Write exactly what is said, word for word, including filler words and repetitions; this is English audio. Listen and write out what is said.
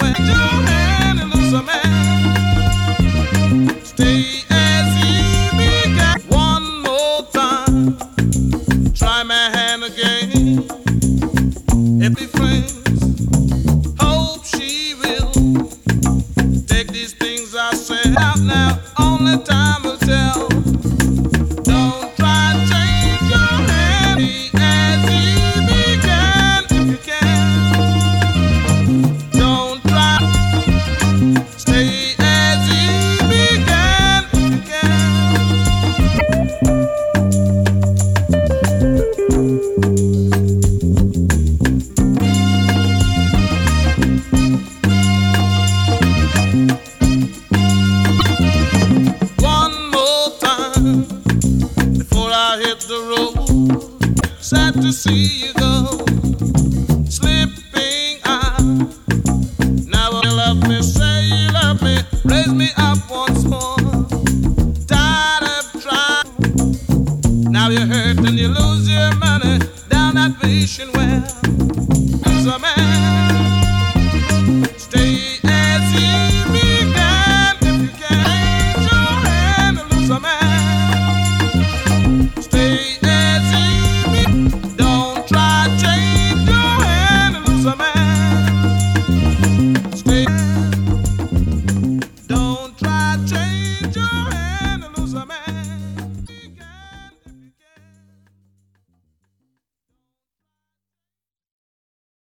your hand and lose a man. Stay as he began. One more time. Try my hand again. Every friend. Hope she will take these things I said out now. Only time will tell. Don't try to change your hand. Be as he began if you can. Don't try. Stay as he began if you One more time before I hit the road. Sad to see you go, slipping out. Now you love me so.